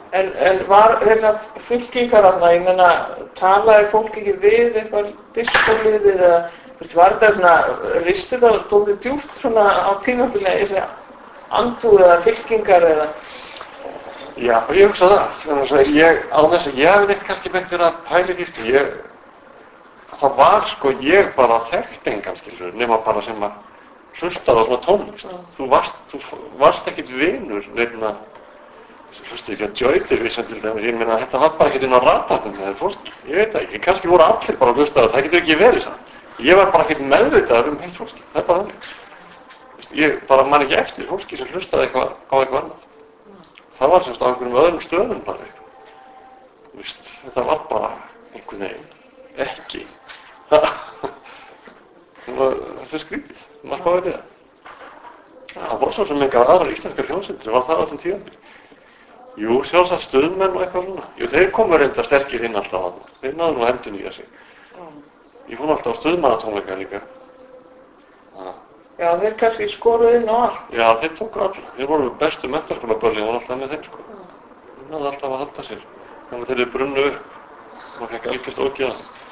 En var þessar fylkingar þarna, ég meina, talaði fólk ekki við eitthvað diskóliðið eða, var þetta svona, risti það dálítið djúpt svona á tímabili þessi andúð eða fylkingar eða? Já, ég hugsa það. Þannig að á þess að ég hef neitt kannski beint verið að pæla í því. Það var sko, ég bara þekkti engan skilur, nema bara sem að hlustaði á svona tónlist. Þú varst ekkert vinur, nefna, hlustu ekki að Joy Division til dæmis, ég meina þetta var bara ekkert inn á radarnum með þeir fólk, ég veit það ekki, kannski voru allir bara að hlusta á það, það getur ekki verið samt. Ég var bara ekkert meðvitaður heilt fólki, það bara þannig. Ég bara man ekki eftir fólki sem hlustaði á eitthvað annað. Það var semst á einhverjum öðrum stöðum bara eitthvað. Þetta var bara einhvern veginn, ekki. Þetta skrítið, maður hvað verið það. Það var svo sem engar aðrar íslenskar hljómsveitir, var það á þessum tímabili. Jú, sjálfsagt stuðmenn og eitthvað svona. Jú, þeir komu reynda sterkir inn alltaf að það. Þeir náðu nú að endurnýja sig. Ég fór alltaf á stuðmannatónleika líka. Já, þeir kannski skoruðu inn á allt. Já, þeir tóku alla. Þeir voru bestu menntaskólabörlin og alltaf með þeim, sko. Þeir náðu alltaf að halda sér. Þannig að þeir brunnu upp. Maður fekk algjört ógeð.